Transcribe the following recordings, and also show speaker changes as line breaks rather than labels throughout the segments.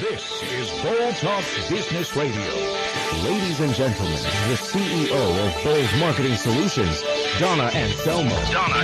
This is Bold Talk Business Radio. Ladies and gentlemen, the CEO of Bold Marketing Solutions, Donna Anselmo.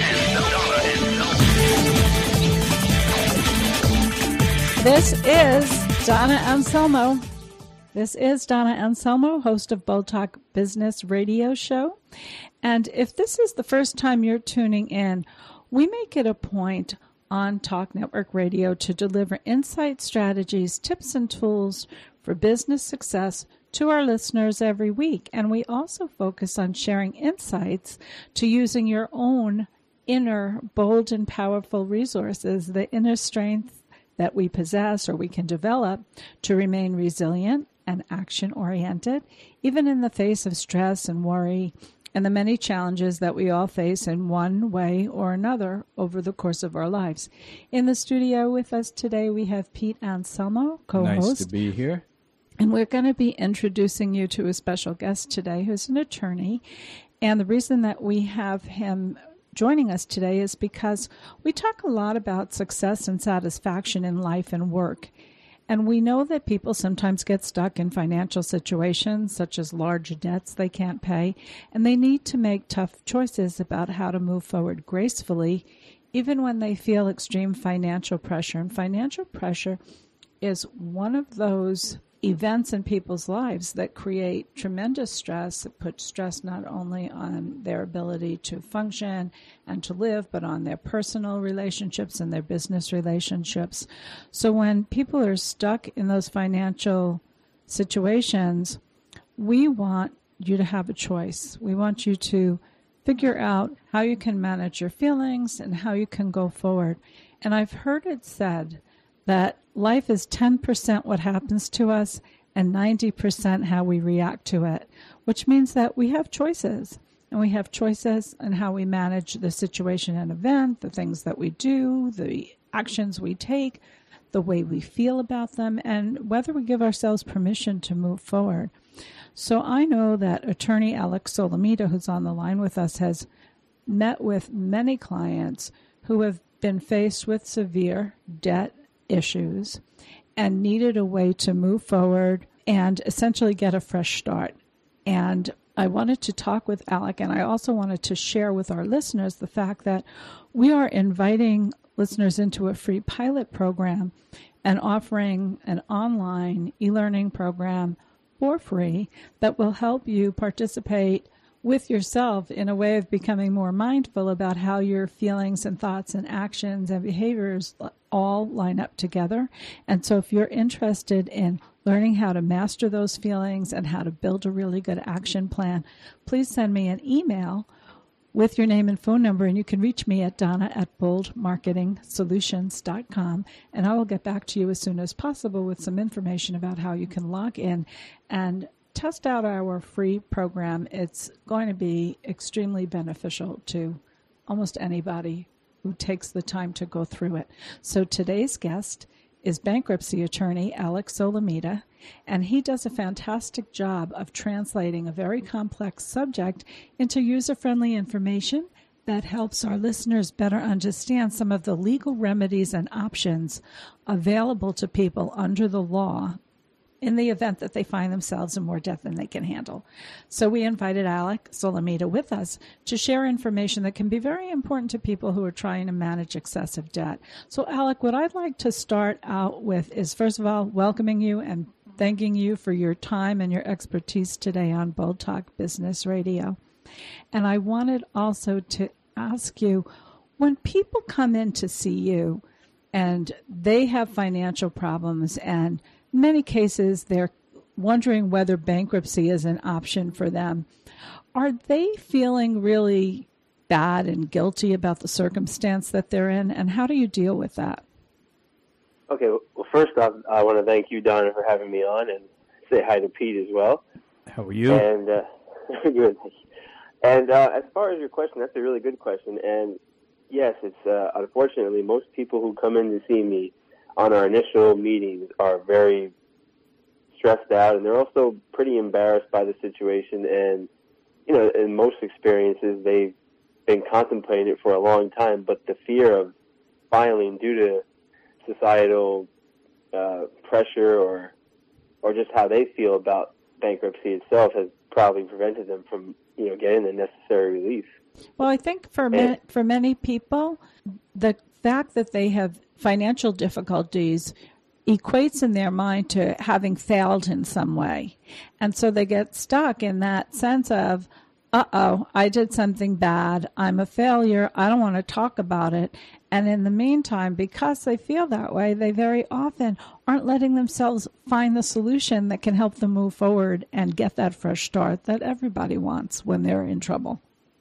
This is Donna Anselmo. This is Donna Anselmo, host of Bold Talk Business Radio Show. And if this is the first time you're tuning in, we make it a point on Talk Network Radio to deliver insight, strategies, tips, and tools for business success to our listeners every week. And we also focus on sharing insights to using your own inner bold and powerful resources, the inner strength that we possess or we can develop to remain resilient and action-oriented, even in the face of stress and worry and the many challenges that we all face in one way or another over the course of our lives. In the studio with us today, we have Pete Anselmo, co-host.
Nice to be here.
And we're going to be introducing you to a special guest today who's an attorney. And the reason that we have him joining us today is because we talk a lot about success and satisfaction in life and work. And we know that people sometimes get stuck in financial situations, such as large debts they can't pay, and they need to make tough choices about how to move forward gracefully, even when they feel extreme financial pressure. And financial pressure is one of those events in people's lives that create tremendous stress. It puts stress not only on their ability to function and to live, but on their personal relationships and their business relationships. So when people are stuck in those financial situations, we want you to have a choice. We want you to figure out how you can manage your feelings and how you can go forward. And I've heard it said that life is 10% what happens to us and 90% how we react to it, which means that we have choices. And we have choices in how we manage the situation and event, the things that we do, the actions we take, the way we feel about them, and whether we give ourselves permission to move forward. So I know that attorney Alex Solomita, who's on the line with us, has met with many clients who have been faced with severe debt issues and needed a way to move forward and essentially get a fresh start. And I wanted to talk with Alec, and I also wanted to share with our listeners the fact that we are inviting listeners into a free pilot program and offering an online e-learning program for free that will help you participate with yourself in a way of becoming more mindful about how your feelings and thoughts and actions and behaviors all line up together. And so if you're interested in learning how to master those feelings and how to build a really good action plan, please send me an email with your name and phone number, and you can reach me at donna@boldmarketingsolutions.com, and I will get back to you as soon as possible with some information about how you can log in and test out our free program. It's going to be extremely beneficial to almost anybody who takes the time to go through it. So today's guest is bankruptcy attorney Alex Solomita, and he does a fantastic job of translating a very complex subject into user-friendly information that helps our listeners better understand some of the legal remedies and options available to people under the law in the event that they find themselves in more debt than they can handle. So we invited Alec Solomita with us to share information that can be very important to people who are trying to manage excessive debt. So Alec, what I'd like to start out with is, first of all, welcoming you and thanking you for your time and your expertise today on Bold Talk Business Radio. And I wanted also to ask you, when people come in to see you and they have financial problems, and in many cases they're wondering whether bankruptcy is an option for them, are they feeling really bad and guilty about the circumstance that they're in, and how do you deal with that?
Okay, well, first off, I want to thank you, Donna, for having me on, and say hi to Pete as well.
How are you?
And good. And as far as your question, that's a really good question. And yes, it's unfortunately most people who come in to see me on our initial meetings are very stressed out, and they're also pretty embarrassed by the situation. And you know, in most experiences, they've been contemplating it for a long time, but the fear of filing due to societal pressure or just how they feel about bankruptcy itself has probably prevented them from, getting the necessary relief.
Well, I think for many people, the fact that they have financial difficulties equates in their mind to having failed in some way. And so they get stuck in that sense of, I did something bad. I'm a failure. I don't want to talk about it. And in the meantime, because they feel that way, they very often aren't letting themselves find the solution that can help them move forward and get that fresh start that everybody wants when they're in trouble.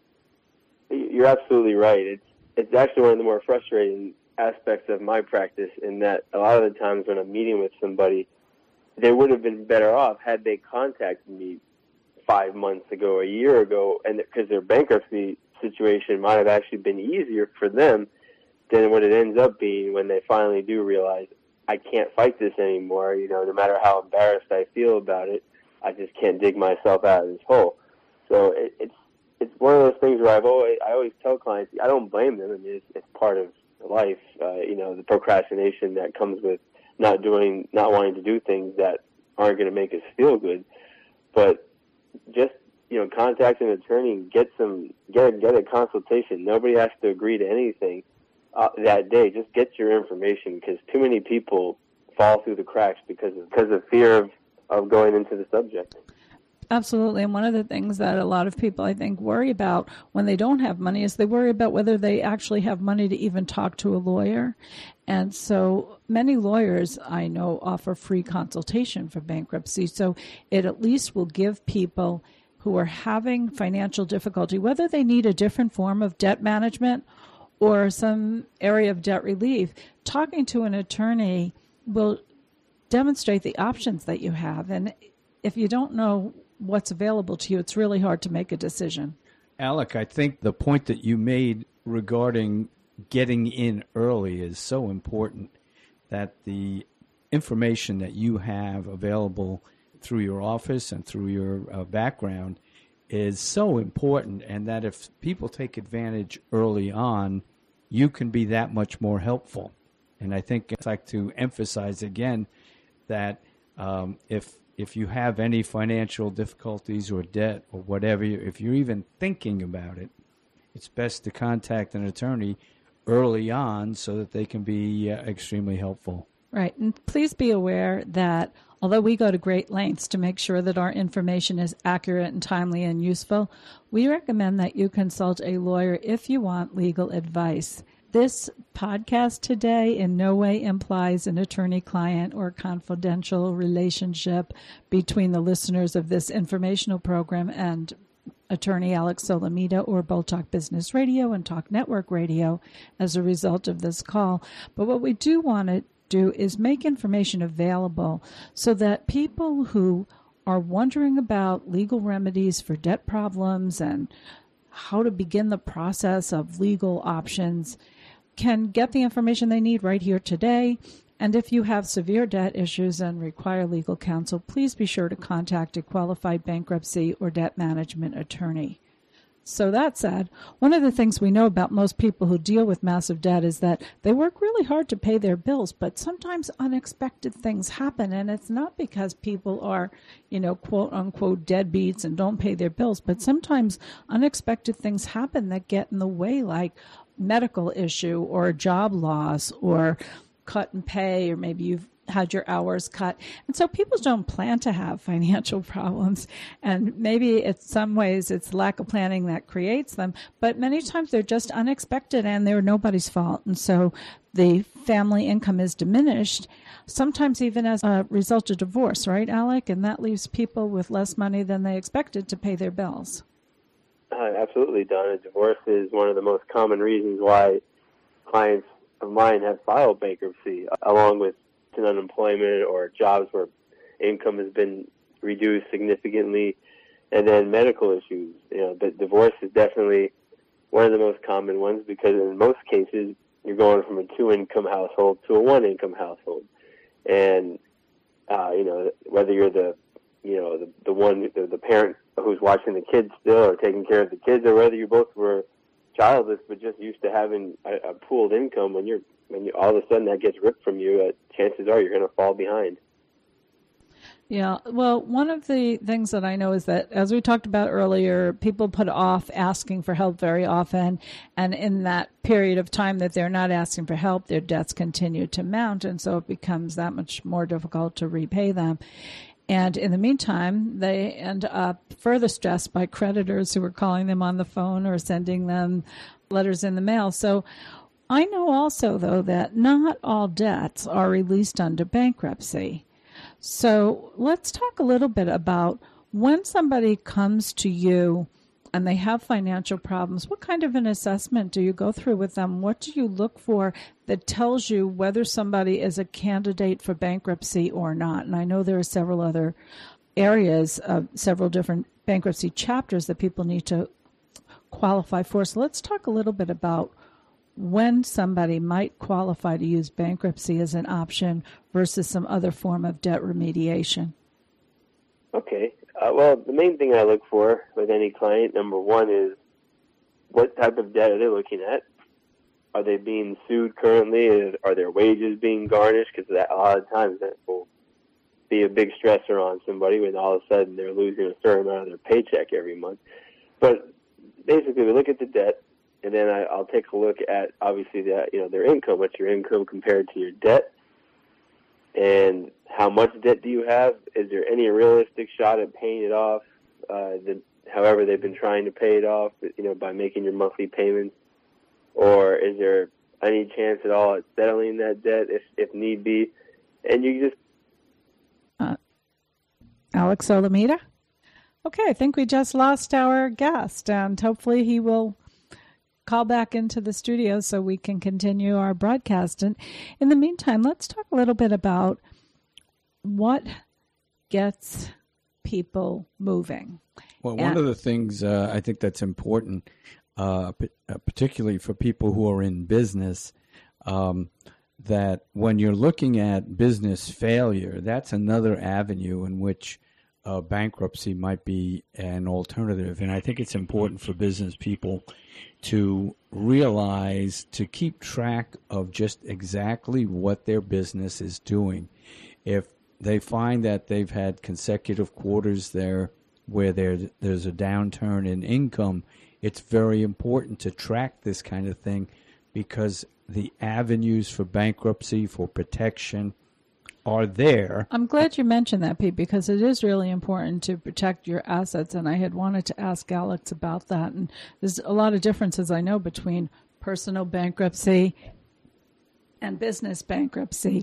You're absolutely right. It's actually one of the more frustrating aspects of my practice, in that a lot of the times when I'm meeting with somebody, they would have been better off had they contacted me 5 months ago, a year ago, and because their bankruptcy situation might have actually been easier for them than what it ends up being when they finally do realize, I can't fight this anymore. No matter how embarrassed I feel about it, I just can't dig myself out of this hole. So it's one of those things where I always tell clients, I don't blame them. I mean, it's part of life. The procrastination that comes with not wanting to do things that aren't going to make us feel good. But just contact an attorney and get a consultation. Nobody has to agree to anything that day. Just get your information, because too many people fall through the cracks because of fear of going into the subject.
Absolutely. And one of the things that a lot of people, I think, worry about when they don't have money is they worry about whether they actually have money to even talk to a lawyer. And so many lawyers I know offer free consultation for bankruptcy. So it at least will give people who are having financial difficulty, whether they need a different form of debt management or some area of debt relief, talking to an attorney will demonstrate the options that you have. And if you don't know what's available to you, it's really hard to make a decision.
Alec, I think the point that you made regarding getting in early is so important, that the information that you have available through your office and through your background is so important, and that if people take advantage early on, you can be that much more helpful. And I think I'd like to emphasize again that if you have any financial difficulties or debt or whatever, if you're even thinking about it, it's best to contact an attorney early on so that they can be extremely helpful.
Right. And please be aware that although we go to great lengths to make sure that our information is accurate and timely and useful, we recommend that you consult a lawyer if you want legal advice. This podcast today in no way implies an attorney-client or confidential relationship between the listeners of this informational program and attorney Alex Solomita or Bold Talk Business Radio and Talk Network Radio as a result of this call. But what we do want to do is make information available so that people who are wondering about legal remedies for debt problems and how to begin the process of legal options can get the information they need right here today. And if you have severe debt issues and require legal counsel, please be sure to contact a qualified bankruptcy or debt management attorney. So that said, one of the things we know about most people who deal with massive debt is that they work really hard to pay their bills, but sometimes unexpected things happen. And it's not because people are, quote unquote deadbeats and don't pay their bills, but sometimes unexpected things happen that get in the way, like medical issue or job loss or cut in pay, or maybe you've had your hours cut. And so people don't plan to have financial problems. And maybe in some ways it's lack of planning that creates them. But many times they're just unexpected and they're nobody's fault. And so the family income is diminished, sometimes even as a result of divorce, right, Alec? And that leaves people with less money than they expected to pay their bills.
Absolutely, Donna. Divorce is one of the most common reasons why clients of mine have filed bankruptcy, along with unemployment or jobs where income has been reduced significantly, and then medical issues. But divorce is definitely one of the most common ones, because in most cases you're going from a 2-income household to a 1-income household, and whether you're the parent who's watching the kids still or taking care of the kids, or whether you both were childless, but just used to having a pooled income, when you all of a sudden that gets ripped from you, chances are you're going to fall behind.
Yeah, well, one of the things that I know is that, as we talked about earlier, people put off asking for help very often, and in that period of time that they're not asking for help, their debts continue to mount, and so it becomes that much more difficult to repay them. And in the meantime, they end up further stressed by creditors who are calling them on the phone or sending them letters in the mail. So I know also, though, that not all debts are released under bankruptcy. So let's talk a little bit about when somebody comes to you and they have financial problems, what kind of an assessment do you go through with them? What do you look for that tells you whether somebody is a candidate for bankruptcy or not? And I know there are several other areas, several different bankruptcy chapters that people need to qualify for. So let's talk a little bit about when somebody might qualify to use bankruptcy as an option versus some other form of debt remediation.
Okay. Well, the main thing I look for with any client, number one, is what type of debt are they looking at? Are they being sued currently? Are their wages being garnished? Because a lot of times that will be a big stressor on somebody when all of a sudden they're losing a certain amount of their paycheck every month. But basically, we look at the debt, and then I'll take a look at, obviously, their income. What's your income compared to your debt? And how much debt do you have? Is there any realistic shot at paying it off? However they've been trying to pay it off, by making your monthly payments? Or is there any chance at all at settling that debt if need be? And you just...
Alex Solomita? Okay, I think we just lost our guest, and hopefully he will call back into the studio so we can continue our broadcast. And in the meantime, let's talk a little bit about what gets people moving.
Well, one of the things I think that's important, particularly for people who are in business, that when you're looking at business failure, that's another avenue in which bankruptcy might be an alternative. And I think it's important for business people to realize, to keep track of just exactly what their business is doing. If they find that they've had consecutive quarters there where there's a downturn in income, it's very important to track this kind of thing, because the avenues for bankruptcy, for protection, are there.
I'm glad you mentioned that, Pete, because it is really important to protect your assets, and I had wanted to ask Alex about that. And there's a lot of differences, I know, between personal bankruptcy and business bankruptcy.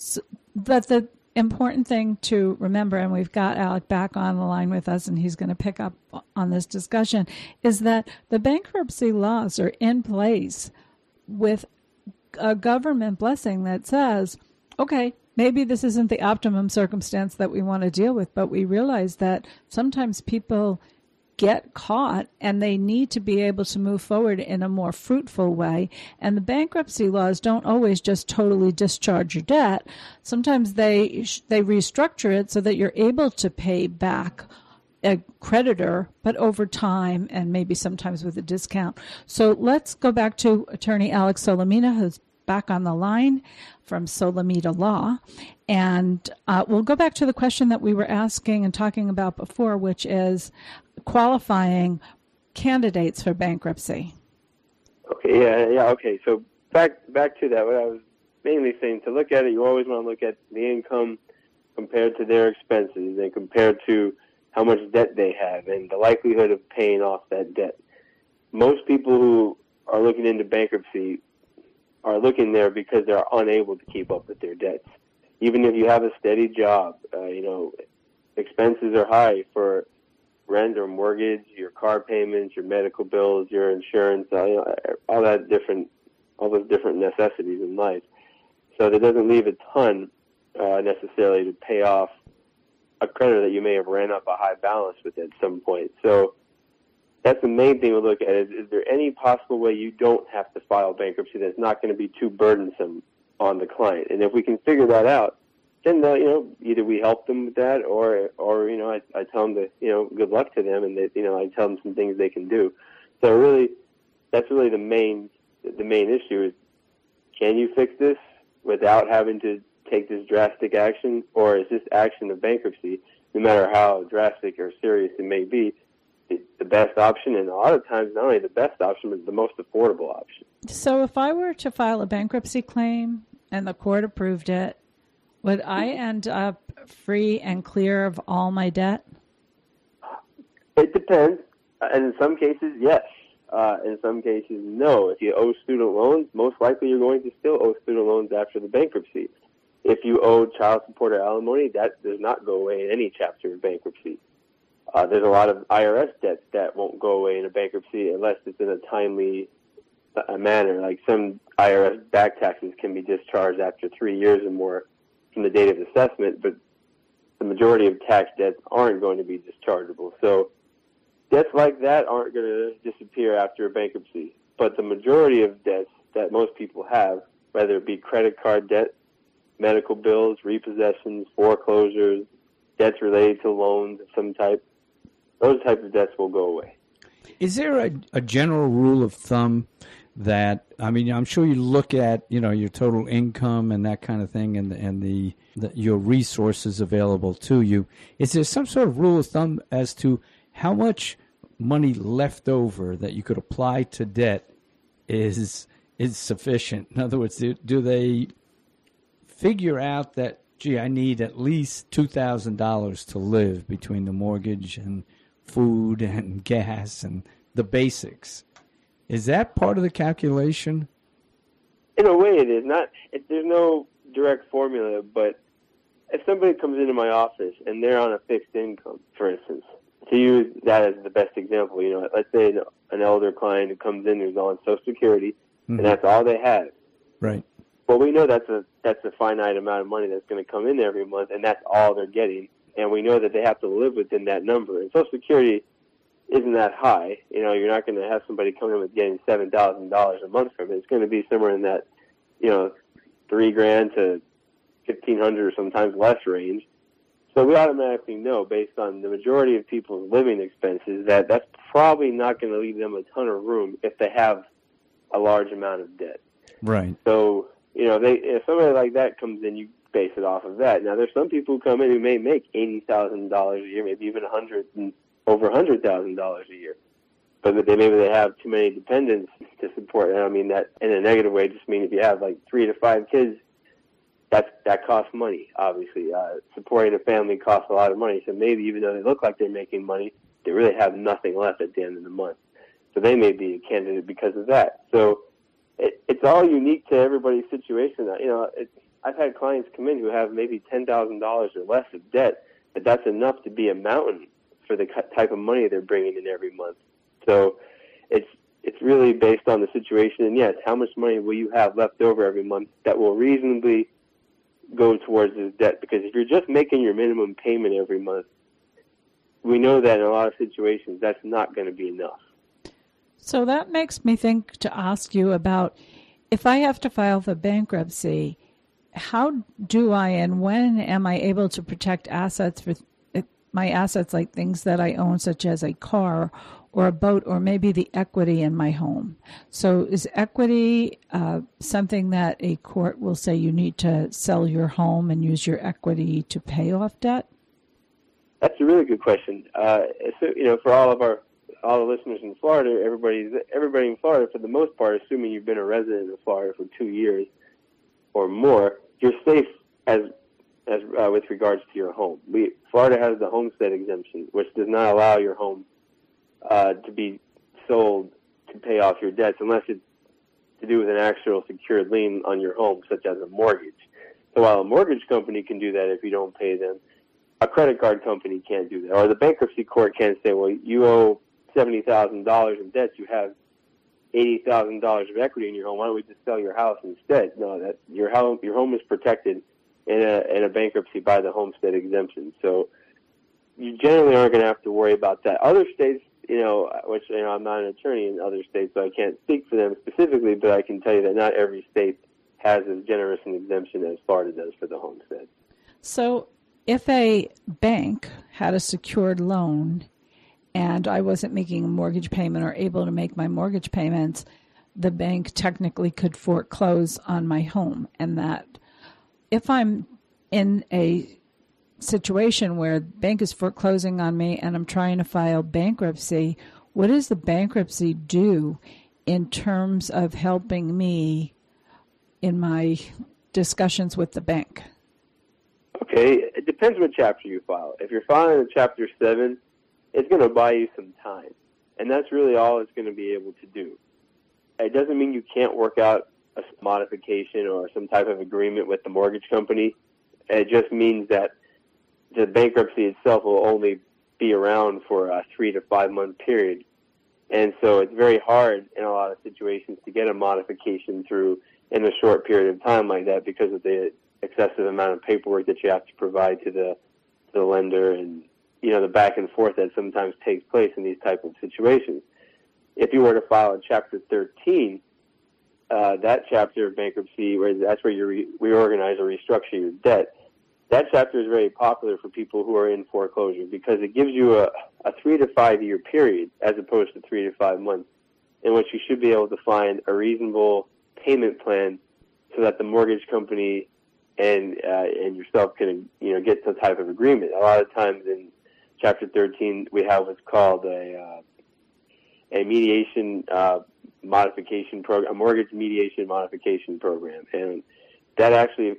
But the important thing to remember, and we've got Alec back on the line with us, and he's going to pick up on this discussion, is that the bankruptcy laws are in place with a government blessing that says, okay, maybe this isn't the optimum circumstance that we want to deal with, but we realize that sometimes people get caught and they need to be able to move forward in a more fruitful way. And the bankruptcy laws don't always just totally discharge your debt. Sometimes they restructure it so that you're able to pay back a creditor, but over time and maybe sometimes with a discount. So let's go back to Attorney Alex Solomita, who's back on the line from Solomita Law. And we'll go back to the question that we were asking and talking about before, which is qualifying candidates for bankruptcy.
Okay, yeah, okay. So back to that, what I was mainly saying, to look at it, you always want to look at the income compared to their expenses and compared to how much debt they have and the likelihood of paying off that debt. Most people who are looking into bankruptcy are looking there because they're unable to keep up with their debts. Even if you have a steady job, expenses are high for rent or mortgage, your car payments, your medical bills, your insurance, all those different necessities in life. So that doesn't leave a ton necessarily to pay off a creditor that you may have ran up a high balance with at some point. So that's the main thing we look at. Is there any possible way you don't have to file bankruptcy that's not going to be too burdensome on the client? And if we can figure that out, then either we help them with that, or I tell them that good luck to them, and that I tell them some things they can do. So really, that's really the main issue is, can you fix this without having to take this drastic action, or is this action of bankruptcy, no matter how drastic or serious it may be, the best option? And a lot of times, not only the best option, but the most affordable option.
So if I were to file a bankruptcy claim and the court approved it, would I end up free and clear of all my debt?
It depends. And in some cases, yes. In some cases, no. If you owe student loans, most likely you're going to still owe student loans after the bankruptcy. If you owe child support or alimony, that does not go away in any chapter of bankruptcy. There's a lot of IRS debts that won't go away in a bankruptcy unless it's in a timely manner. Like some IRS back taxes can be discharged after 3 years or more from the date of assessment, but the majority of tax debts aren't going to be dischargeable. So debts like that aren't going to disappear after a bankruptcy. But the majority of debts that most people have, whether it be credit card debt, medical bills, repossessions, foreclosures, debts related to loans of some type, those types of debts will go away.
Is there a general rule of thumb that, I mean, I'm sure you look at, your total income and that kind of thing and your resources available to you. Is there some sort of rule of thumb as to how much money left over that you could apply to debt is sufficient? In other words, do they figure out that, gee, I need at least $2,000 to live between the mortgage and food and gas and the basics? Is that part of the calculation?
In a way, it is. There's no direct formula, but if somebody comes into my office and they're on a fixed income, for instance, to use that as the best example, let's say an elder client who comes in who's on Social Security, and that's all they have.
Right.
Well, we know that's a finite amount of money that's going to come in every month, and that's all they're getting. And we know that they have to live within that number. And Social Security isn't that high. You're not going to have somebody come in with getting $7,000 a month from it. It's going to be somewhere in that, $3,000 to $1,500 or sometimes less range. So we automatically know, based on the majority of people's living expenses, that that's probably not going to leave them a ton of room if they have a large amount of debt.
Right.
So, if somebody like that comes in, you base it off of that. Now, there's some people who come in who may make $80,000 a year, maybe even over $100,000 a year. But maybe they have too many dependents to support. And I mean that in a negative way. Just mean if you have like 3 to 5 kids, that costs money. Obviously, supporting a family costs a lot of money. So maybe even though they look like they're making money, they really have nothing left at the end of the month. So they may be a candidate because of that. So it's all unique to everybody's situation. I've had clients come in who have maybe $10,000 or less of debt, but that's enough to be a mountain for the type of money they're bringing in every month. So it's really based on the situation. And yes, how much money will you have left over every month that will reasonably go towards this debt? Because if you're just making your minimum payment every month, we know that in a lot of situations that's not going to be enough.
So that makes me think to ask you about, if I have to file for bankruptcy, how do I and when am I able to protect assets for my assets, like things that I own, such as a car or a boat, or maybe the equity in my home? So is equity something that a court will say you need to sell your home and use your equity to pay off debt?
That's a really good question. For all the listeners in Florida, everybody in Florida, for the most part, assuming you've been a resident of Florida for 2 years or more, you're safe as with regards to your home. Florida has the homestead exemption, which does not allow your home to be sold to pay off your debts unless it's to do with an actual secured lien on your home, such as a mortgage. So while a mortgage company can do that if you don't pay them, a credit card company can't do that. Or the bankruptcy court can't say, well, you owe $70,000 in debts, you have $80,000 of equity in your home, why don't we just sell your house instead? No, that your home is protected in a bankruptcy by the homestead exemption. So you generally aren't going to have to worry about that. Other states, which I'm not an attorney in other states, so I can't speak for them specifically, but I can tell you that not every state has as generous an exemption as Florida does for the homestead.
So if a bank had a secured loan and I wasn't making a mortgage payment or able to make my mortgage payments, the bank technically could foreclose on my home. And that if I'm in a situation where the bank is foreclosing on me and I'm trying to file bankruptcy, what does the bankruptcy do in terms of helping me in my discussions with the bank?
Okay, it depends what chapter you file. If you're filing in Chapter 7, it's going to buy you some time, and that's really all it's going to be able to do. It doesn't mean you can't work out a modification or some type of agreement with the mortgage company. It just means that the bankruptcy itself will only be around for a 3 to 5 month period. And so it's very hard in a lot of situations to get a modification through in a short period of time like that because of the excessive amount of paperwork that you have to provide to the lender and, you know, the back and forth that sometimes takes place in these type of situations. If you were to file in Chapter 13, that chapter of bankruptcy, that's where you reorganize or restructure your debt, that chapter is very popular for people who are in foreclosure because it gives you a 3 to 5 year period as opposed to 3 to 5 months in which you should be able to find a reasonable payment plan so that the mortgage company and yourself can, you know, get some type of agreement. A lot of times in Chapter 13, we have what's called a mediation modification program, a mortgage mediation modification program, and that actually,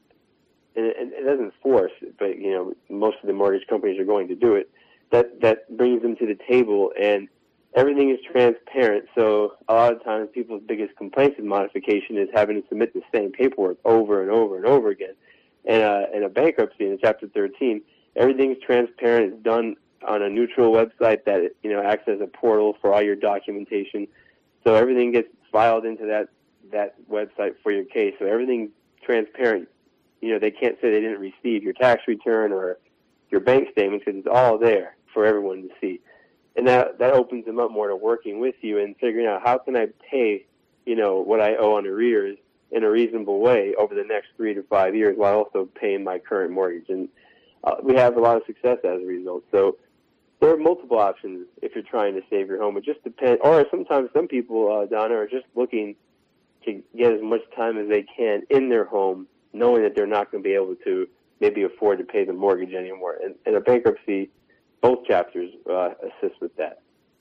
and it doesn't force, but you know, most of the mortgage companies are going to do it. That brings them to the table, and everything is transparent. So a lot of times, people's biggest complaints with modification is having to submit the same paperwork over and over and over again. And in a bankruptcy in Chapter 13, everything's transparent. It's done on a neutral website that, you know, acts as a portal for all your documentation. So everything gets filed into that website for your case. So everything's transparent. You know, they can't say they didn't receive your tax return or your bank statements because it's all there for everyone to see. And that opens them up more to working with you and figuring out how can I pay, you know, what I owe on arrears in a reasonable way over the next 3 to 5 years while also paying my current mortgage. And we have a lot of success as a result. So there are multiple options if you're trying to save your home. It just depends. Or sometimes some people, Donna, are just looking to get as much time as they can in their home, knowing that they're not going to be able to maybe afford to pay the mortgage anymore. And in a bankruptcy, both chapters assist with that.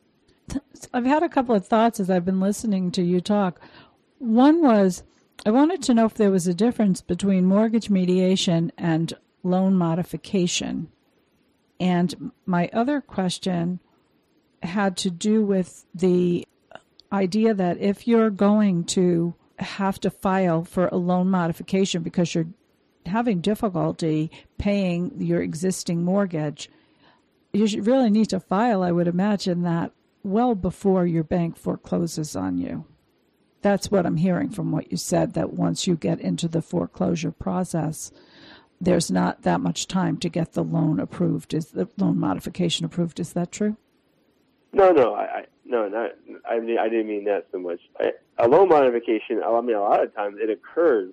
I've had a couple of thoughts as I've been listening to you talk. One was, I wanted to know if there was a difference between mortgage mediation and loan modification. And my other question had to do with the idea that if you're going to have to file for a loan modification because you're having difficulty paying your existing mortgage, you should really need to file, I would imagine, that well before your bank forecloses on you. That's what I'm hearing from what you said, that once you get into the foreclosure process, there's not that much time to get the loan approved. Is the loan modification approved? Is that true?
No, I didn't mean that so much. A loan modification, I mean, a lot of times it occurs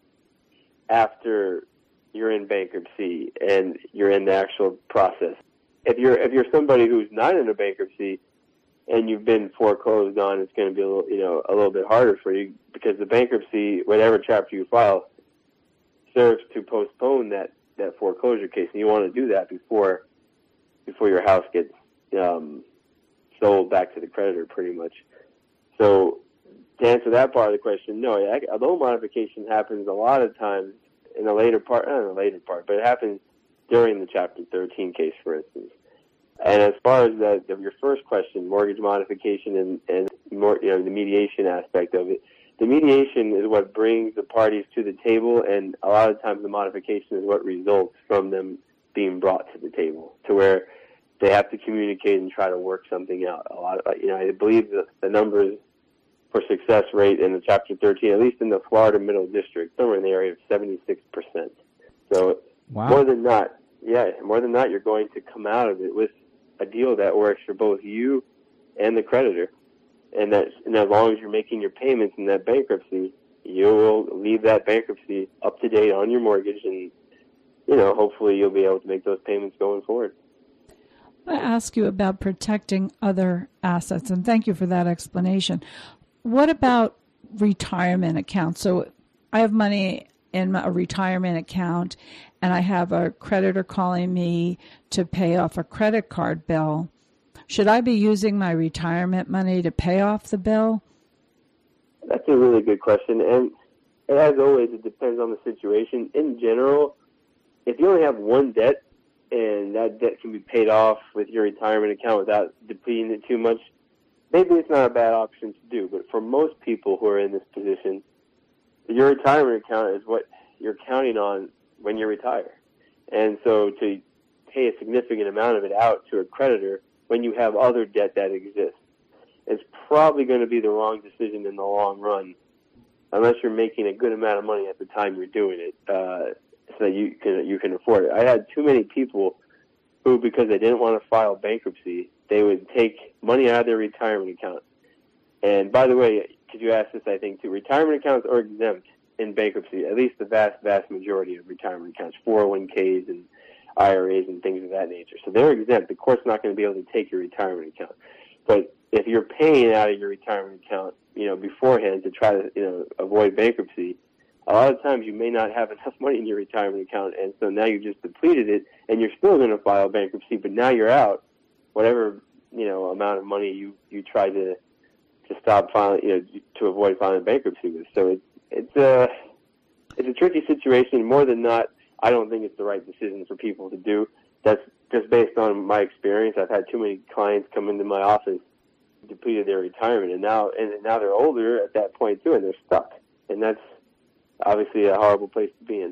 after you're in bankruptcy and you're in the actual process. If you're somebody who's not in a bankruptcy and you've been foreclosed on, it's going to be a little bit harder for you because the bankruptcy, whatever chapter you file, serves to postpone that foreclosure case, and you want to do that before your house gets sold back to the creditor, pretty much. So to answer that part of the question, no, a loan modification happens a lot of times in the later part, not in the later part, but it happens during the Chapter 13 case, for instance. And as far as your first question, mortgage modification and more, the mediation aspect of it, the mediation is what brings the parties to the table, and a lot of times the modification is what results from them being brought to the table, to where they have to communicate and try to work something out. I believe the numbers for success rate in the Chapter 13, at least in the Florida Middle District, somewhere in the area of 76%. So
wow.
more than not, you're going to come out of it with a deal that works for both you and the creditor. And as long as you're making your payments in that bankruptcy, you will leave that bankruptcy up to date on your mortgage, and hopefully you'll be able to make those payments going forward.
I want to ask you about protecting other assets, and thank you for that explanation. What about retirement accounts? So I have money in a retirement account, and I have a creditor calling me to pay off a credit card bill. Should I be using my retirement money to pay off the bill?
That's a really good question, and as always, it depends on the situation. In general, if you only have one debt, and that debt can be paid off with your retirement account without depleting it too much, maybe it's not a bad option to do. But for most people who are in this position, your retirement account is what you're counting on when you retire. And so to pay a significant amount of it out to a creditor when you have other debt that exists, it's probably going to be the wrong decision in the long run, unless you're making a good amount of money at the time you're doing it. So that you can afford it. I had too many people who, because they didn't want to file bankruptcy, they would take money out of their retirement account. And by the way, because you asked this, I think too, retirement accounts are exempt in bankruptcy. At least the vast majority of retirement accounts, 401ks and IRAs and things of that nature. So they're exempt. The court's not going to be able to take your retirement account. But if you're paying out of your retirement account, beforehand to try to avoid bankruptcy, a lot of times you may not have enough money in your retirement account, and so now you just depleted it, and you're still going to file bankruptcy, but now you're out whatever amount of money you try to stop filing, to avoid filing bankruptcy with. So it's a tricky situation. More than not, I don't think it's the right decision for people to do. That's just based on my experience. I've had too many clients come into my office, depleted their retirement, and now they're older at that point too, and they're stuck, and that's obviously a horrible place to be in.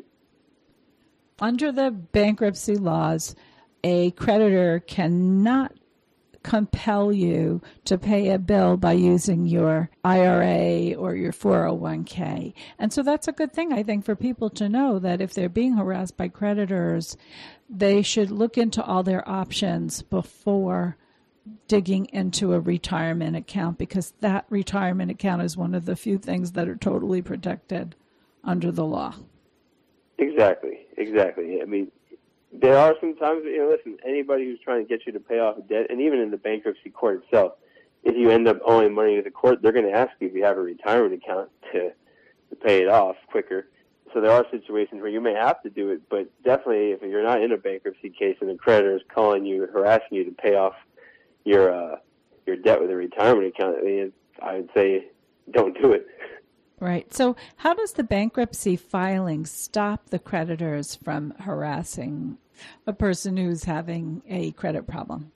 Under the bankruptcy laws, a creditor cannot compel you to pay a bill by using your IRA or your 401k. And so that's a good thing, I think, for people to know that if they're being harassed by creditors, they should look into all their options before digging into a retirement account, because that retirement account is one of the few things that are totally protected under the law.
Exactly. I mean, there are some times, listen, anybody who's trying to get you to pay off a debt, and even in the bankruptcy court itself, if you end up owing money to the court, they're going to ask you if you have a retirement account to pay it off quicker. So there are situations where you may have to do it, but definitely if you're not in a bankruptcy case and the creditor is calling you, harassing you to pay off your debt with a retirement account, I would say don't do it.
Right. So how does the bankruptcy filing stop the creditors from harassing a person who's having a credit problem?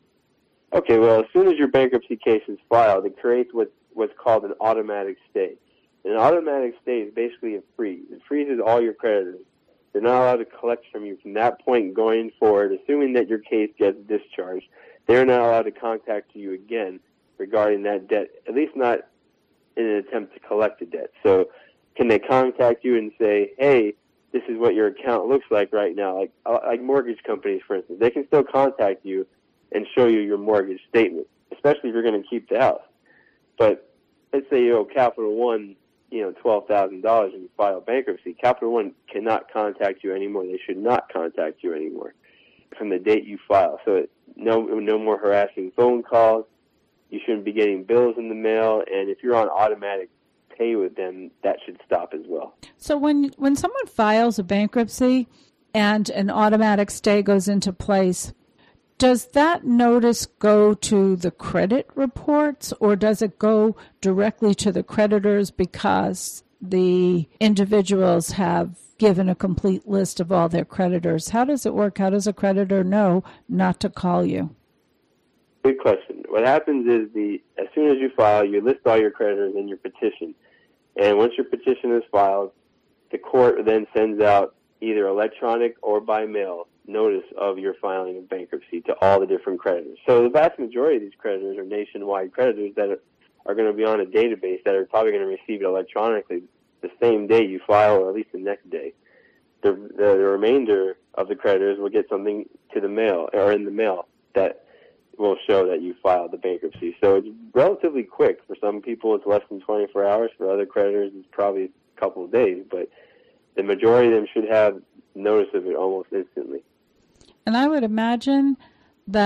Okay, well, as soon as your bankruptcy case is filed, it creates what's called an automatic stay. And an automatic stay is basically a freeze. It freezes all your creditors. They're not allowed to collect from you from that point going forward, assuming that your case gets discharged. They're not allowed to contact you again regarding that debt, at least not in an attempt to collect the debt. So can they contact you and say, hey, this is what your account looks like right now? Like mortgage companies, for instance, they can still contact you and show you your mortgage statement, especially if you're going to keep the house. But let's say you owe Capital One, $12,000 and you file bankruptcy. Capital One cannot contact you anymore. They should not contact you anymore from the date you file. So no more harassing phone calls. You shouldn't be getting bills in the mail, and if you're on automatic pay with them, that should stop as well.
So when someone files a bankruptcy and an automatic stay goes into place, does that notice go to the credit reports, or does it go directly to the creditors because the individuals have given a complete list of all their creditors? How does it work? How does a creditor know not to call you?
Good question. What happens is as soon as you file, you list all your creditors in your petition. And once your petition is filed, the court then sends out either electronic or by mail notice of your filing of bankruptcy to all the different creditors. So the vast majority of these creditors are nationwide creditors that are going to be on a database that are probably going to receive it electronically the same day you file, or at least the next day. The remainder of the creditors will get something to the mail or in the mail that will show that you filed the bankruptcy. So it's relatively quick. For some people, it's less than 24 hours. For other creditors, it's probably a couple of days. But the majority of them should have notice of it almost instantly.
And I would imagine that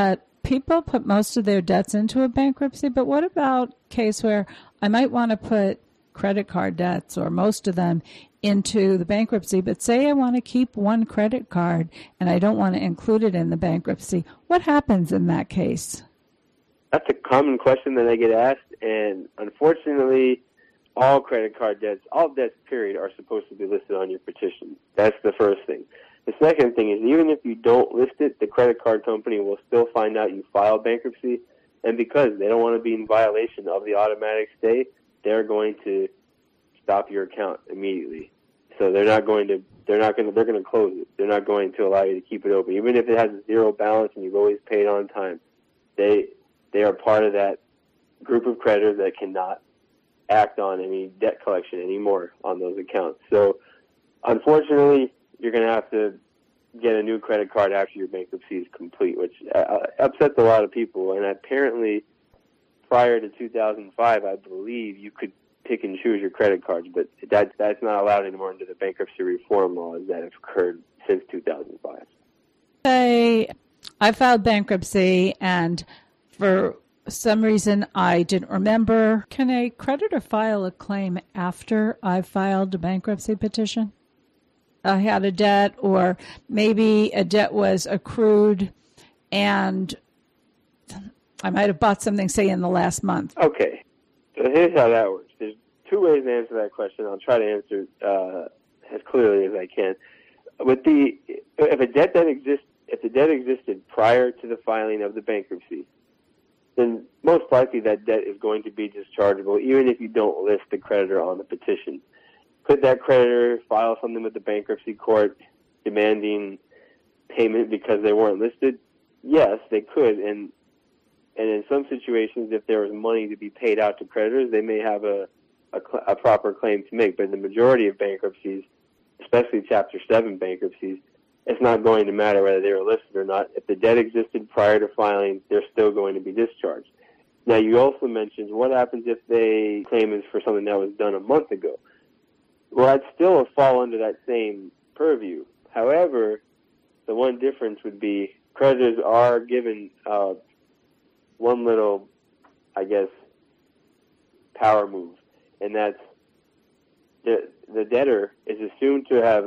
people put most of their debts into a bankruptcy, but what about a case where I might want to put credit card debts or most of them into the bankruptcy, but say I want to keep one credit card and I don't want to include it in the bankruptcy. What happens in that case?
That's a common question that I get asked, and unfortunately, all credit card debts, all debts, period, are supposed to be listed on your petition. That's the first thing. The second thing is, even if you don't list it, the credit card company will still find out you filed bankruptcy, and because they don't want to be in violation of the automatic stay, they're going to stop your account immediately. So they're going to close it. They're not going to allow you to keep it open, even if it has a zero balance and you've always paid on time. They are part of that group of creditors that cannot act on any debt collection anymore on those accounts. So, unfortunately, you're going to have to get a new credit card after your bankruptcy is complete, which upsets a lot of people. And apparently, prior to 2005, I believe you could pick and choose your credit cards, but that's not allowed anymore under the bankruptcy reform laws that have occurred since 2005.
Say I filed bankruptcy and for some reason I didn't remember. Can a creditor file a claim after I filed a bankruptcy petition? I had a debt, or maybe a debt was accrued and I might have bought something, say, in the last month.
Okay. So here's how that works. There's two ways to answer that question. I'll try to answer as clearly as I can. If the debt existed prior to the filing of the bankruptcy, then most likely that debt is going to be dischargeable, even if you don't list the creditor on the petition. Could that creditor file something with the bankruptcy court demanding payment because they weren't listed? Yes, they could. And in some situations, if there was money to be paid out to creditors, they may have a proper claim to make. But in the majority of bankruptcies, especially Chapter 7 bankruptcies, it's not going to matter whether they were listed or not. If the debt existed prior to filing, they're still going to be discharged. Now, you also mentioned what happens if they claim is for something that was done a month ago. Well, that'd still fall under that same purview. However, the one difference would be creditors are given one little, I guess, power move, and that's the debtor is presumed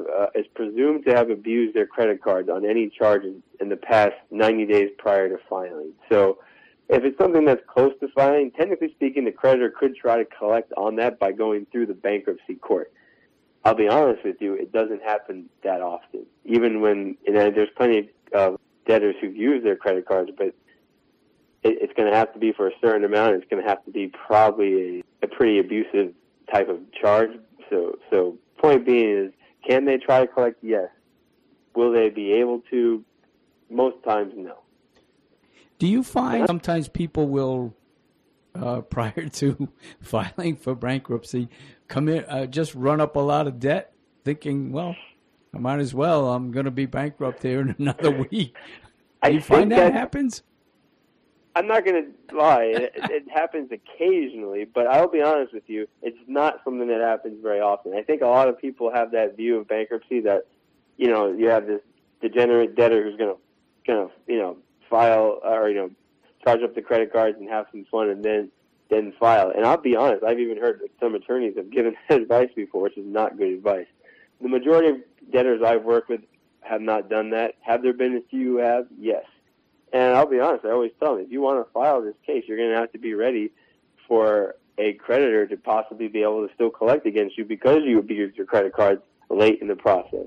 to have abused their credit cards on any charges in the past 90 days prior to filing. So if it's something that's close to filing, technically speaking, the creditor could try to collect on that by going through the bankruptcy court. I'll be honest with you, it doesn't happen that often. Even when, there's plenty of debtors who've used their credit cards, but it's going to have to be for a certain amount. It's going to have to be probably a pretty abusive type of charge. So point being is, can they try to collect? Yes. Will they be able to? Most times, no.
Do you find sometimes people will, prior to filing for bankruptcy, come in, just run up a lot of debt, thinking, well, I might as well. I'm going to be bankrupt here in another week. Do you find that happens?
I'm not going to lie. It happens occasionally, but I'll be honest with you, it's not something that happens very often. I think a lot of people have that view of bankruptcy that, you have this degenerate debtor who's going to file or, charge up the credit cards and have some fun and then file. And I'll be honest, I've even heard that some attorneys have given that advice before, which is not good advice. The majority of debtors I've worked with have not done that. Have there been a few who have? Yes. And I'll be honest, I always tell them, if you want to file this case, you're going to have to be ready for a creditor to possibly be able to still collect against you because you abused your credit cards late in the process.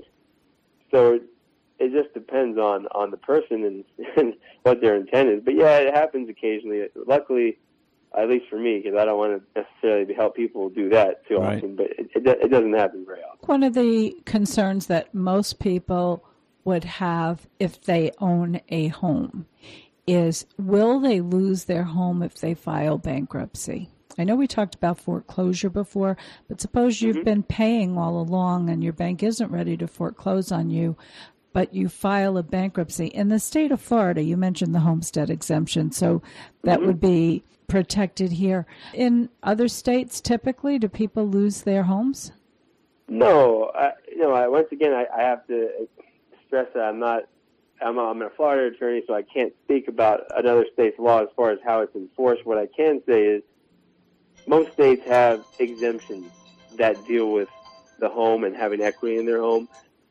So it just depends on the person and what their intent is. But yeah, it happens occasionally. Luckily, at least for me, because I don't want to necessarily help people do that too often, but it doesn't happen very often.
One of the concerns that most people would have if they own a home is, will they lose their home if they file bankruptcy? I know we talked about foreclosure before, but suppose you've been paying all along and your bank isn't ready to foreclose on you, but you file a bankruptcy. In the state of Florida, you mentioned the homestead exemption, so that would be protected here. In other states, typically, do people lose their homes?
No. Once again, I have to stress that I'm not I'm a Florida attorney, so I can't speak about another state's law as far as how it's enforced. What I can say is most states have exemptions that deal with the home and having equity in their home.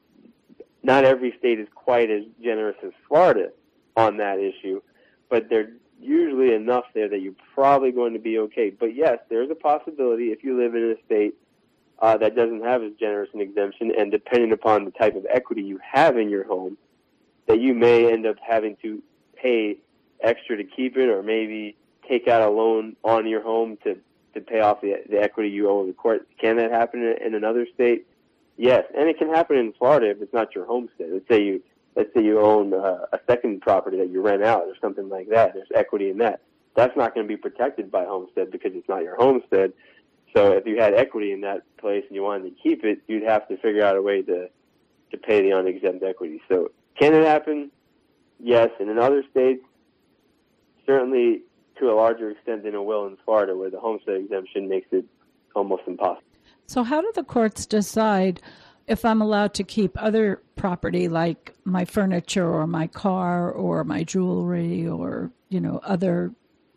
Not every state is quite as generous as Florida on that issue, but they're usually enough there that you're probably going to be okay. But yes, there's a possibility if you live in a state that doesn't have as generous an exemption, and depending upon the type of equity you have in your home, that you may end up having to pay extra to keep it, or maybe take out a loan on your home to pay off the equity you owe the court. Can that happen in another state? Yes, and it can happen in Florida if it's not your homestead. Let's say you own a second property that you rent out or something like that. There's equity in that. That's not going to be protected by homestead because it's not your homestead. So if you had equity in that place and you wanted to keep it, you'd have to figure out a way to pay the unexempt equity. So can it happen? Yes. And in other states, certainly to a larger extent than it will in Florida, where the homestead exemption makes it almost impossible.
So how do the courts decide if I'm allowed to keep other property like my furniture or my car or my jewelry or, other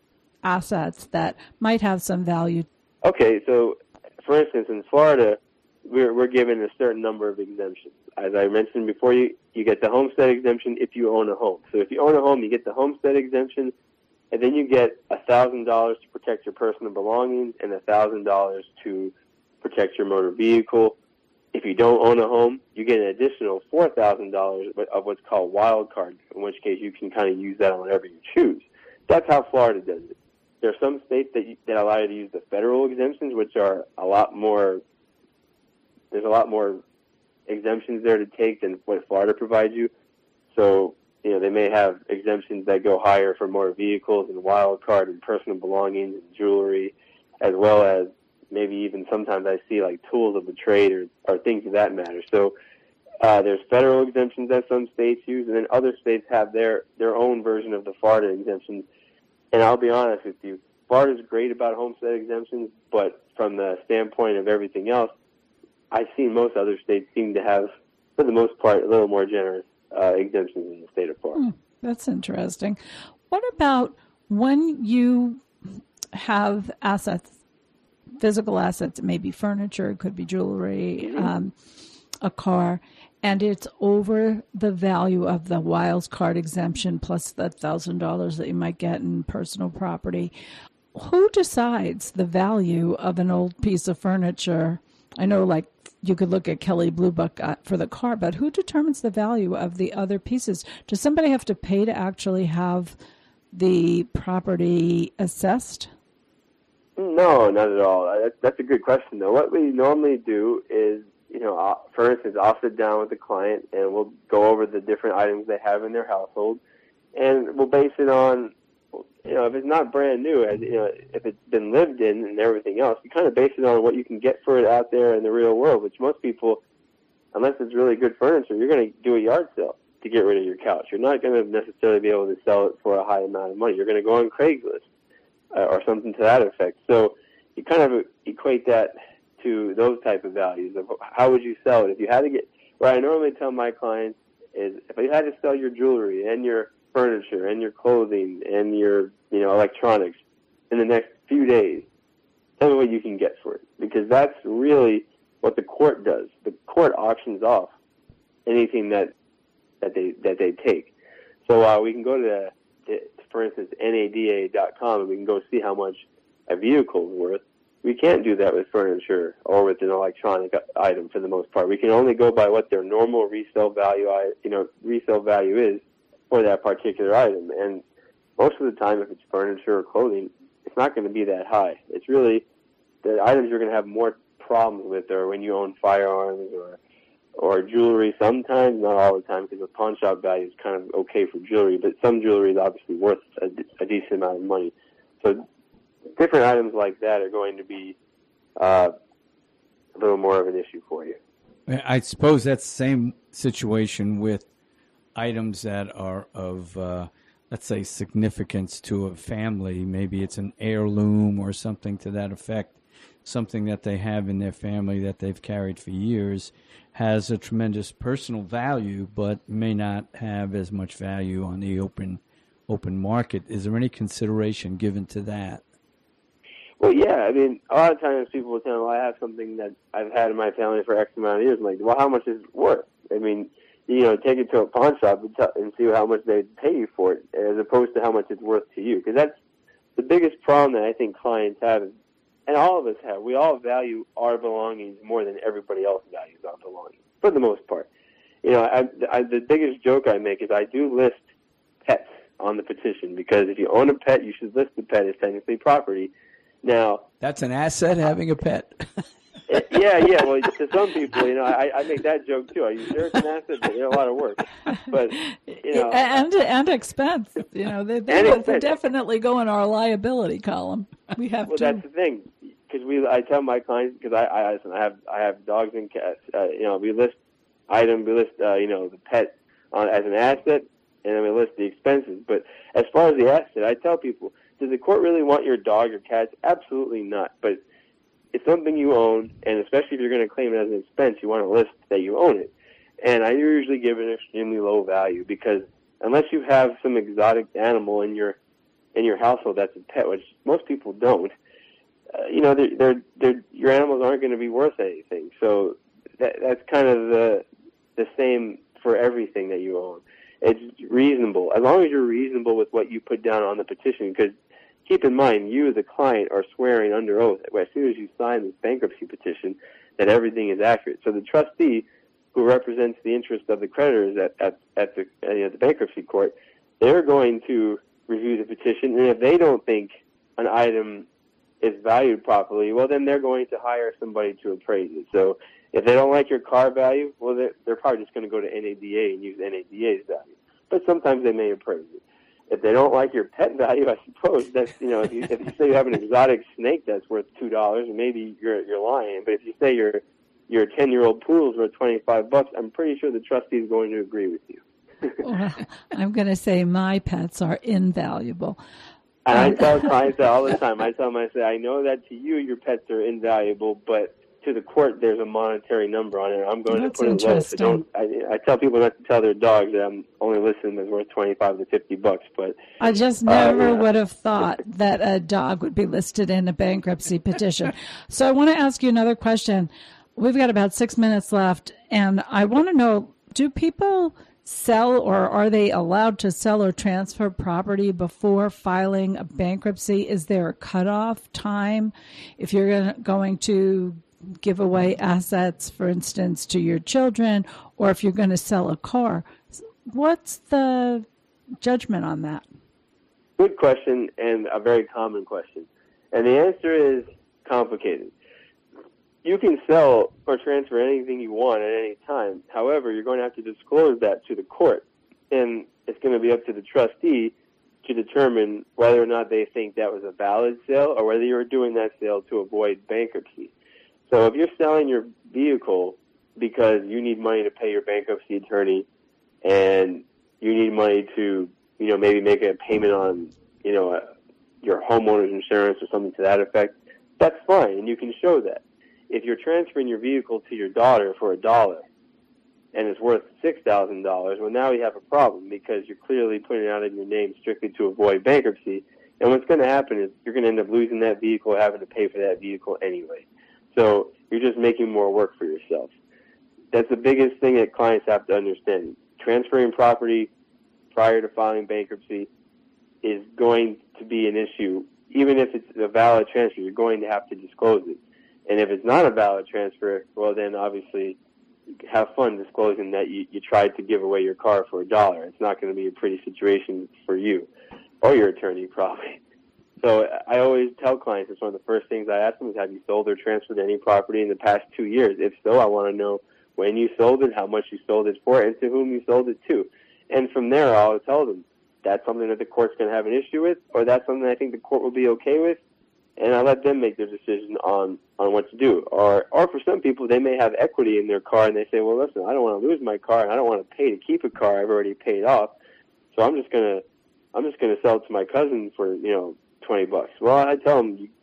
assets that might have some value?
Okay, so for instance, in Florida, we're given a certain number of exemptions. As I mentioned before, you get the homestead exemption if you own a home. So if you own a home, you get the homestead exemption, and then you get $1,000 to protect your personal belongings and $1,000 to protect your motor vehicle. If you don't own a home, you get an additional $4,000 of what's called wild card, in which case you can kind of use that on whatever you choose. That's how Florida does it. There are some states that allow you to use the federal exemptions, which are a lot more. There's a lot more exemptions there to take than what Florida provides you. So, they may have exemptions that go higher for motor vehicles and wild card and personal belongings and jewelry, as well as maybe even sometimes I see like tools of the trade or things of that matter. So there's federal exemptions that some states use, and then other states have their own version of the Florida exemptions. And I'll be honest with you, Florida's great about homestead exemptions, but from the standpoint of everything else, I've seen most other states seem to have, for the most part, a little more generous exemptions in the state of Florida.
That's interesting. What about when you have assets, physical assets, it may be furniture, it could be jewelry, a car, and it's over the value of the wild card exemption plus the $1,000 that you might get in personal property? Who decides the value of an old piece of furniture? I know, like, you could look at Kelley Blue Book for the car, but who determines the value of the other pieces? Does somebody have to pay to actually have the property assessed?
No, not at all. That's a good question, though. What we normally do is, for instance, I'll sit down with the client and we'll go over the different items they have in their household, and we'll base it on, if it's not brand new, if it's been lived in and everything else, you kind of base it on what you can get for it out there in the real world, which most people, unless it's really good furniture, you're going to do a yard sale to get rid of your couch. You're not going to necessarily be able to sell it for a high amount of money. You're going to go on Craigslist or something to that effect. So you kind of equate that to those type of values of how would you sell it. If you had to what I normally tell my clients is, if you had to sell your jewelry and your furniture and your clothing and your electronics in the next few days, tell me what you can get for it, because that's really what the court does. The court auctions off anything that they take. So we can go to for instance, NADA.com, and we can go see how much a vehicle is worth. We can't do that with furniture or with an electronic item for the most part. We can only go by what their normal resale value is for that particular item. And most of the time, if it's furniture or clothing, it's not going to be that high. It's really the items you're going to have more problems with are when you own firearms or jewelry. Sometimes, not all the time, because the pawn shop value is kind of okay for jewelry, but some jewelry is obviously worth a decent amount of money. So different items like that are going to be a little more of an issue for you.
I suppose that's the same situation with items that are of, let's say, significance to a family. Maybe it's an heirloom or something to that effect. something that they have in their family that they've carried for years has a tremendous personal value, but may not have as much value on the open market. Is there any consideration given to that?
Well, yeah. I mean, a lot of times people will tell me, well, I have something that I've had in my family for X amount of years. I'm like, well, how much is it worth? I mean, take it to a pawn shop and see how much they pay you for it, as opposed to how much it's worth to you. Because that's the biggest problem that I think clients have, and all of us have. We all value our belongings more than everybody else values our belongings, for the most part. The biggest joke I make is I do list pets on the petition, because if you own a pet, you should list the pet as technically property. Now,
that's an asset, having a pet.
Yeah. Well, to some people, I make that joke too. Are you sure it's an asset? They're a lot of work, but
and expense. They definitely go in our liability column. We have.
Well, that's the thing, because I tell my clients, because I have dogs and cats. We list items, the pet as an asset, and then we list the expenses. But as far as the asset, I tell people, does the court really want your dog or cats? Absolutely not. But it's something you own, and especially if you're going to claim it as an expense, you want to list that you own it. And I usually give it an extremely low value, because unless you have some exotic animal in your household that's a pet, which most people don't, your animals aren't going to be worth anything. So that's kind of the same for everything that you own. It's reasonable, as long as you're reasonable with what you put down on the petition, because keep in mind, you as a client are swearing under oath as soon as you sign this bankruptcy petition that everything is accurate. So the trustee, who represents the interest of the creditors at the bankruptcy court, they're going to review the petition, and if they don't think an item is valued properly, well, then they're going to hire somebody to appraise it. So if they don't like your car value, well, they're probably just going to go to NADA and use NADA's value. But sometimes they may appraise it. If they don't like your pet value, I suppose that's, if you say you have an exotic snake that's worth $2, and maybe you're lying. But if you say your 10-year-old poodle's worth $25, I'm pretty sure the trustee is going to agree with you.
Well, I'm going to say my pets are invaluable.
And I tell clients that all the time. I tell them, I know that to you your pets are invaluable, but to the court there's a monetary number on it. I'm going to put it low. So I tell people not to tell their dogs that I'm only listing them as worth $25 to $50. But
I just never would have thought that a dog would be listed in a bankruptcy petition. So I want to ask you another question. We've got about 6 minutes left, and I want to know, do people sell, or are they allowed to sell or transfer property before filing a bankruptcy? Is there a cutoff time if you're going to give away assets, for instance, to your children, or if you're going to sell a car? What's the judgment on that?
Good question, and a very common question. And the answer is complicated. You can sell or transfer anything you want at any time. However, you're going to have to disclose that to the court. And it's going to be up to the trustee to determine whether or not they think that was a valid sale or whether you were doing that sale to avoid bankruptcy. So if you're selling your vehicle because you need money to pay your bankruptcy attorney and you need money to, maybe make a payment on, your homeowner's insurance or something to that effect, that's fine, and you can show that. If you're transferring your vehicle to your daughter for $1 and it's worth $6,000, well, now you have a problem because you're clearly putting it out in your name strictly to avoid bankruptcy. And what's going to happen is you're going to end up losing that vehicle, having to pay for that vehicle anyway. So you're just making more work for yourself. That's the biggest thing that clients have to understand. Transferring property prior to filing bankruptcy is going to be an issue. Even if it's a valid transfer, you're going to have to disclose it. And if it's not a valid transfer, well, then obviously have fun disclosing that you tried to give away your car for $1. It's not going to be a pretty situation for you or your attorney, probably. So I always tell clients, it's one of the first things I ask them is, have you sold or transferred any property in the past 2 years? If so, I want to know when you sold it, how much you sold it for, and to whom you sold it to. And from there, I'll tell them that's something that the court's going to have an issue with, or that's something I think the court will be okay with, and I let them make their decision on what to do. Or for some people, they may have equity in their car, and they say, well, listen, I don't want to lose my car, and I don't want to pay to keep a car I've already paid off, so I'm just gonna sell it to my cousin for $20. Well, I tell them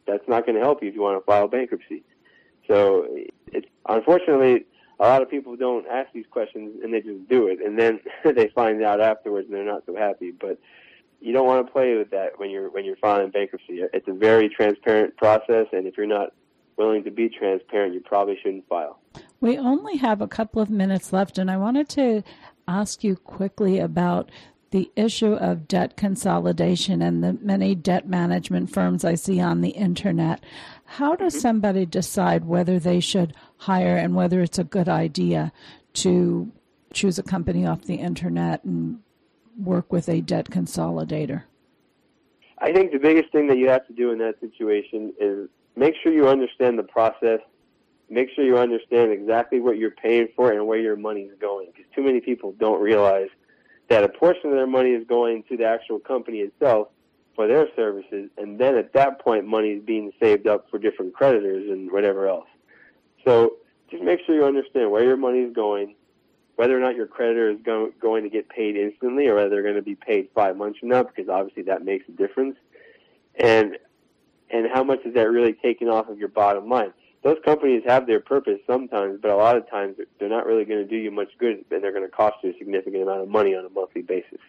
that's not going to help you if you want to file bankruptcy. So it's unfortunately, a lot of people don't ask these questions and they just do it, and then they find out afterwards and they're not so happy. But you don't want to play with that when you're filing bankruptcy. It's a very transparent process, and if you're not willing to be transparent, you probably shouldn't file.
We only have a couple of minutes left, and I wanted to ask you quickly about the issue of debt consolidation and the many debt management firms I see on the internet. How does somebody decide whether they should hire and whether it's a good idea to choose a company off the internet and work with a debt consolidator?
I think the biggest thing that you have to do in that situation is make sure you understand the process. Make sure you understand exactly what you're paying for and where your money is going, because too many people don't realize that a portion of their money is going to the actual company itself for their services, and then at that point money is being saved up for different creditors and whatever else. So just make sure you understand where your money is going, whether or not your creditor is going to get paid instantly or whether they're going to be paid 5 months from now, because obviously that makes a difference, and how much is that really taking off of your bottom line. Those companies have their purpose sometimes, but a lot of times they're not really going to do you much good, and they're going to cost you a significant amount of money on a monthly basis.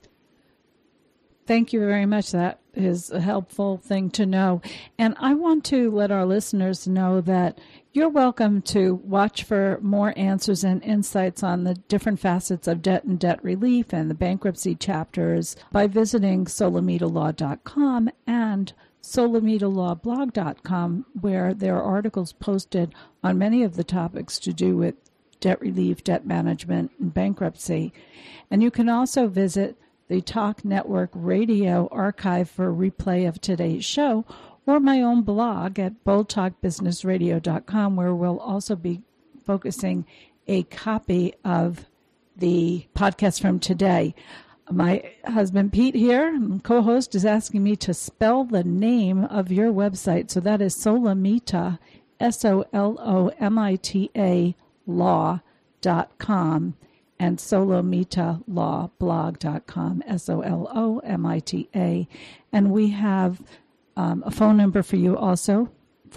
Thank you very much. That is a helpful thing to know. And I want to let our listeners know that you're welcome to watch for more answers and insights on the different facets of debt and debt relief and the bankruptcy chapters by visiting SolomedaLaw.com and SolomedaLawBlog.com, where there are articles posted on many of the topics to do with debt relief, debt management, and bankruptcy. And you can also visit the Talk Network Radio archive for a replay of today's show, or my own blog at BoldTalkBusinessRadio.com, where we'll also be focusing a copy of the podcast from today. My husband Pete here, co-host, is asking me to spell the name of your website. So that is Solomita, SOLOMITA law.com, and SolomedaLawBlog.com, SOLOMITA. And we have a phone number for you also,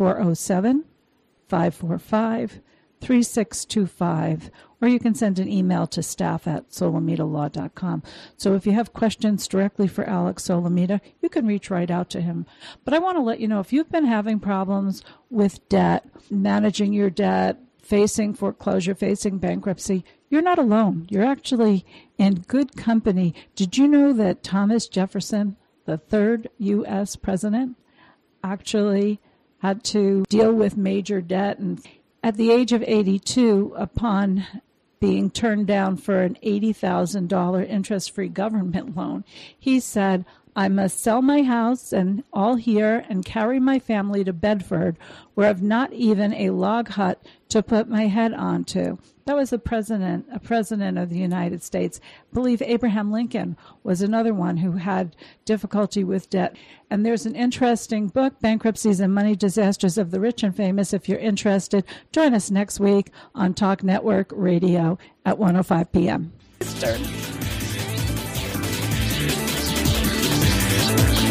407-545-3625, or you can send an email to staff@SolomedaLaw.com. So if you have questions directly for Alex Solomita, you can reach right out to him. But I want to let you know, if you've been having problems with debt, managing your debt, facing foreclosure, facing bankruptcy, you're not alone. You're actually in good company. Did you know that Thomas Jefferson, the third U.S. president, actually had to deal with major debt? And at the age of 82, upon being turned down for an $80,000 interest-free government loan, he said, "I must sell my house and all here and carry my family to Bedford, where I've not even a log hut to put my head onto." That was a president of the United States. I believe Abraham Lincoln was another one who had difficulty with debt. And there's an interesting book, Bankruptcies and Money Disasters of the Rich and Famous. If you're interested, join us next week on Talk Network Radio at 1:05 p.m. Eastern.